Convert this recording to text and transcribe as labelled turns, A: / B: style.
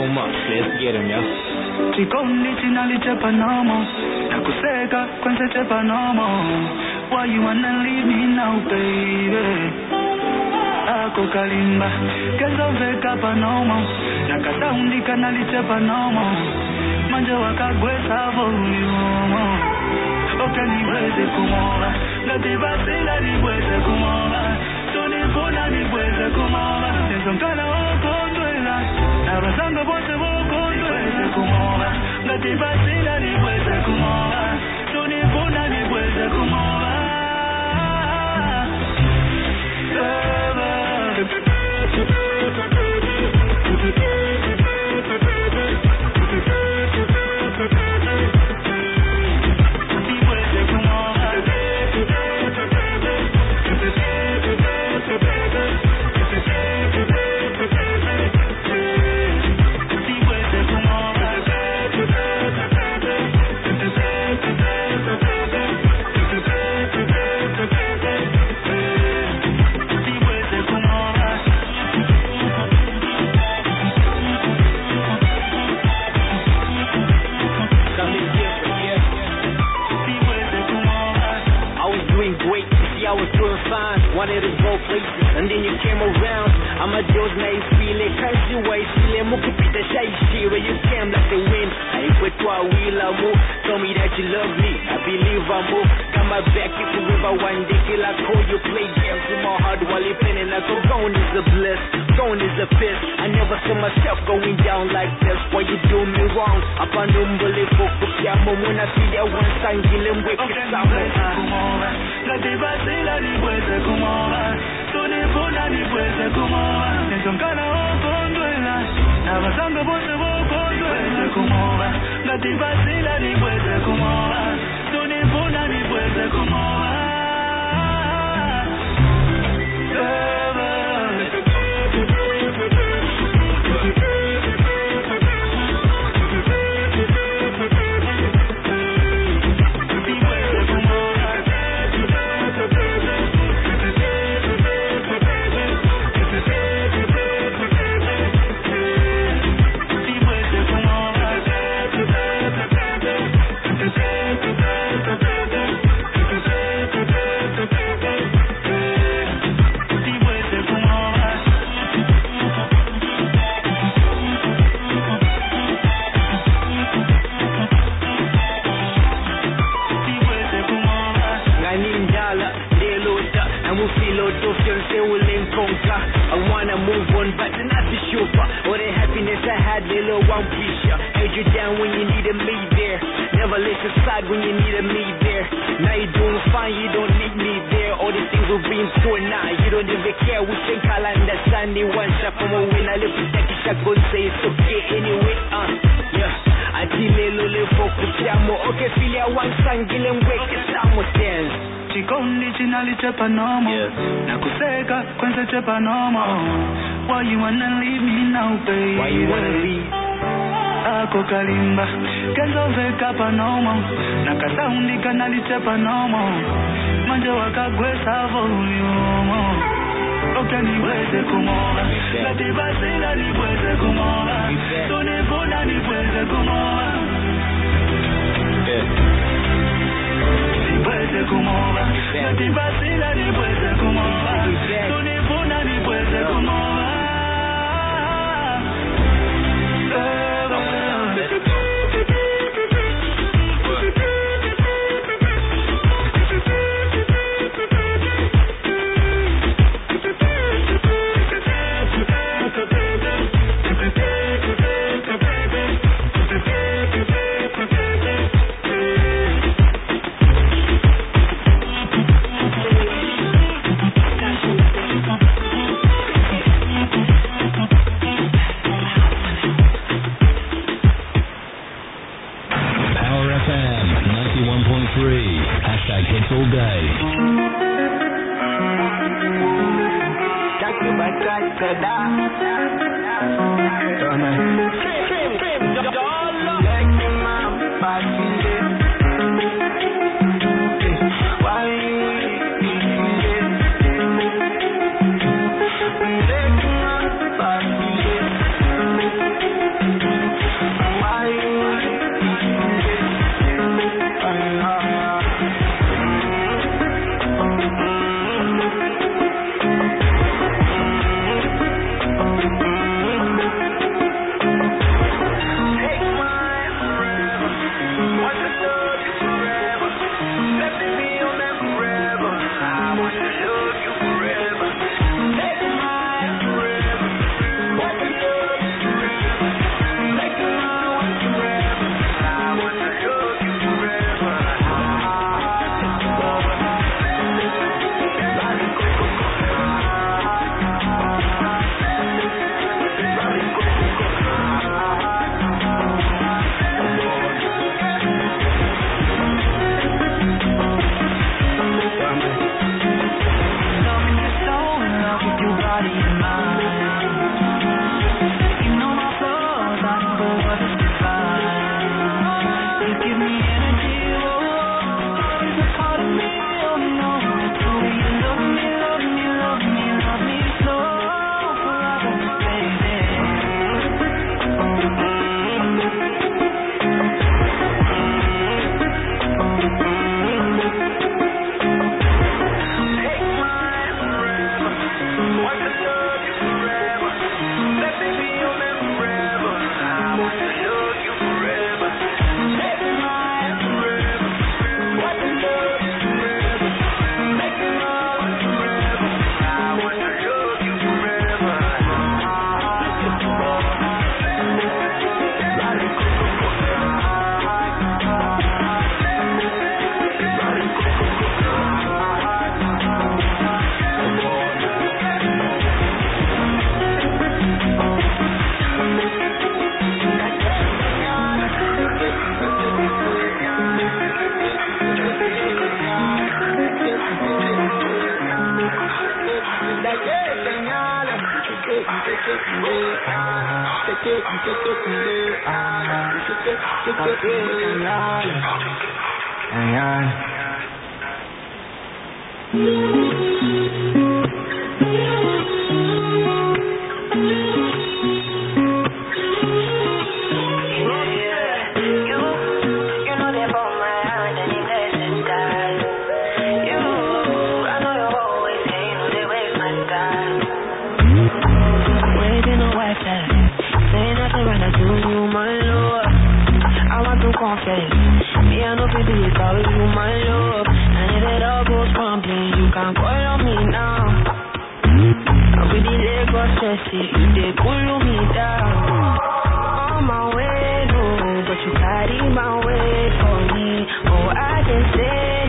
A: much. Let's get him, yo.
B: Chikondi chinalichepa nomo, nakuseka kwenye chepa nomo. Why you wanna leave me now, baby? Ako kalimba, kenzo veka pa nomo, nakasaundi kanalichepa nomo. Manjo wakagwesa volume. Okay, niweze kumola, ngatibasila niweze kumola. Tunifuna niweze kumola, nezonkana wakondwela, nabasanga bote wakondwele kumola. Ngatibasila niweze kumola, tunifuna niweze kumola.
A: Wanted to go places, and then you came around. I'm a dose now you feel it, can't you wait? Feel it, move keep the shy shit where you came like the wind. I put to a wheel I move. Tell me that you love me, I believe I move. Got my back if you ever one day till I call you play games with my heart while you penning. I go gone is a bliss, gone is a piss. I never saw myself going down like this. Why you do me wrong? Up on unbelievable, yeah, mom when I see that one sign, killing wicked sound.
B: Ngatibasila niweze kumola, tunifuna niweze kumola. Nezonkana wakondwela, nabasanga bote wakondwele kumola. Ngatibasila niweze kumola, tunifuna niweze kumola.
A: I wanna move on, but not to show for all the happiness I had, little one piece. Held you down when you needed me there. Never left aside when you needed me there. Now you're doing fine, you don't need me there. All the things we've been through now, you don't even care. We think I'll understand it. One shot from a win, I live with that shot, go say it's okay anyway. Yeah, I tell you, live for Kuchamo. Okay, feel ya one sang, killing wake, it's almost dance.
B: Chikondi chinalichepa nomo, nakuseka kwenye chepa nomo. Why you wanna leave me now, baby?
A: Why you wanna leave?
B: Ako kalimba, kenzo veka pa nomo, nakasaundi kanalichepa nomo. Manjo wakagwesa volume. Okay, niweze kumola, ngatibasila niweze kumola. Tunifuna niweze kumola. Niweze kumola, ngatibasila niweze kumola. Tunifuna niweze kumola. body is mine. You know my flaws, I know what is divine. You give me energy, oh, it's a part of me, oh no. So you love me, love me, love me, love me slow forever, baby. Me, I know baby, it's all you, my love. And if it all goes crumbling, you can call on me now. I'll be the Lagos Chelsea, you they cool me down. On my way, no, but you carry my weight for me. Oh, I can say